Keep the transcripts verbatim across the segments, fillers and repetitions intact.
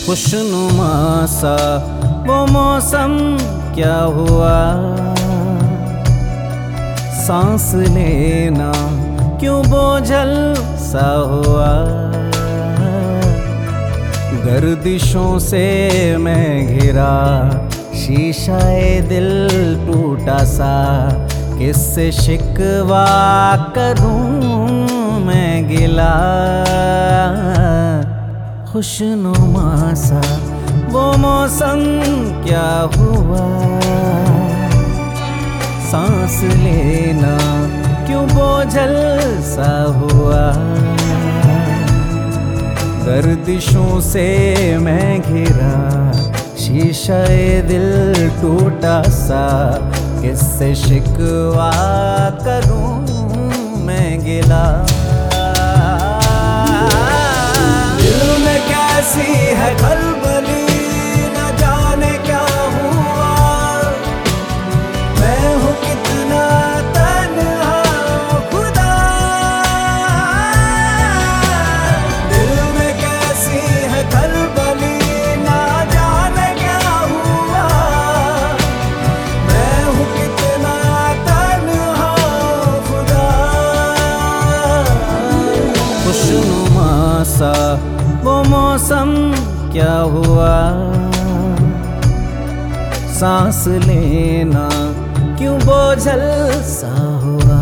खुशनुमा सा वो मौसम क्या हुआ, सांस लेना क्यों बोझल सा हुआ। गर्दिशों से मैं घिरा, शीशाए दिल टूटा सा, किससे शिकवा करूं मैं गिला। खुशनुमा सा वो मौसम क्या हुआ, सांस लेना क्यों बोझल सा हुआ। गर्दिशों से मैं घिरा, शीशाए दिल टूटा सा, किससे शिकवा करूं मैं गिला। दिल में कैसी है खलबली, न जाने क्या हुआ। मैं हूँ कितना तन्हा खुदा। दिल में कैसी है खलबली, न जाने क्या हुआ। मैं हूँ कितना तन्हा खुदा। खुशनुमा सा वो मौसम क्या हुआ, सांस लेना क्यों बोझल सा हुआ।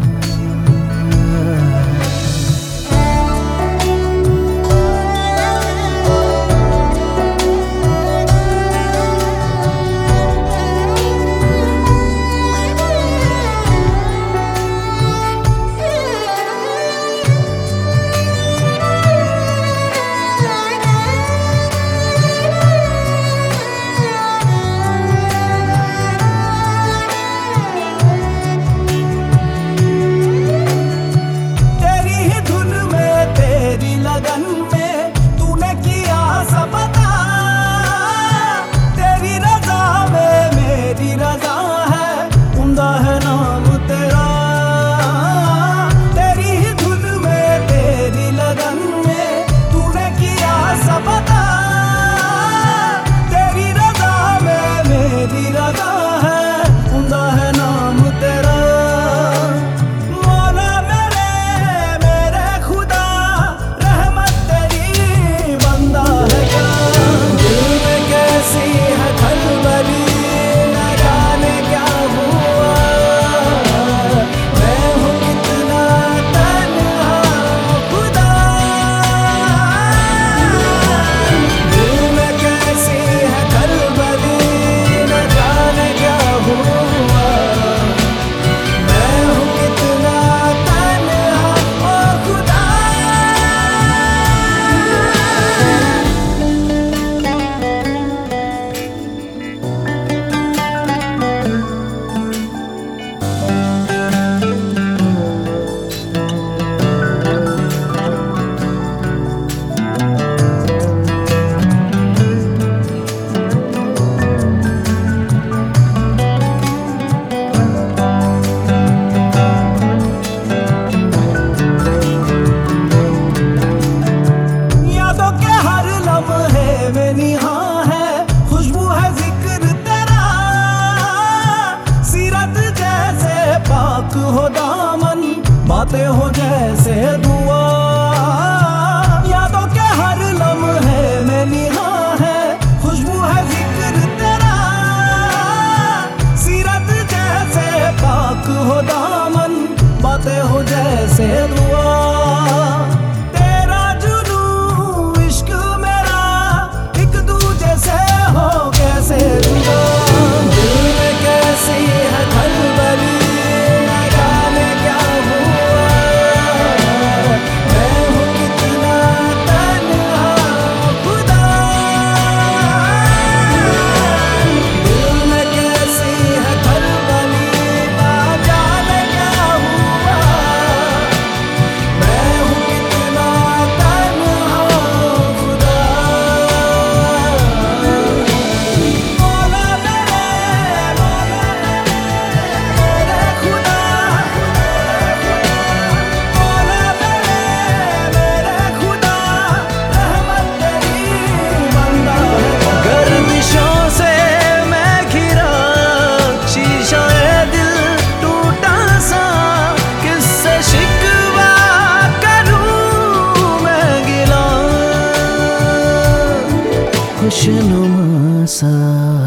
हो दामन, बातें हो जैसे दुआ। यादों के हर लम्हे में निगाह है, खुशबू है जिक्र तेरा। सीरत जैसे पाक हो दामन, बातें हो जैसे दुआ। तेरा जुनू इश्क मेरा, एक दूजे से हो कैसे जुदा। दिल में कैसी है खलबली, मैं खुशनुमा सा।